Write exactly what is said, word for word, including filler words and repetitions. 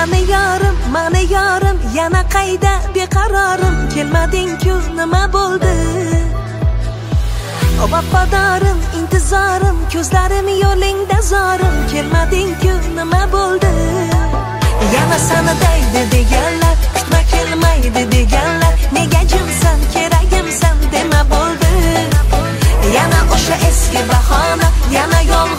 Mani yorim, mani yorim, yana qayda beqarorim, kelmading-ku nima bo'ldi? O vafadorim, intizorim, ko'zlarim yo'lingda zorim, kelmading-ku nima bo'ldi? Yana sana deydi deganlar, kutma kelmaydi deganlar, nega jimsan, keragimsan dema bo'ldi. Yana o'sha eski bahona, yana yolg'iz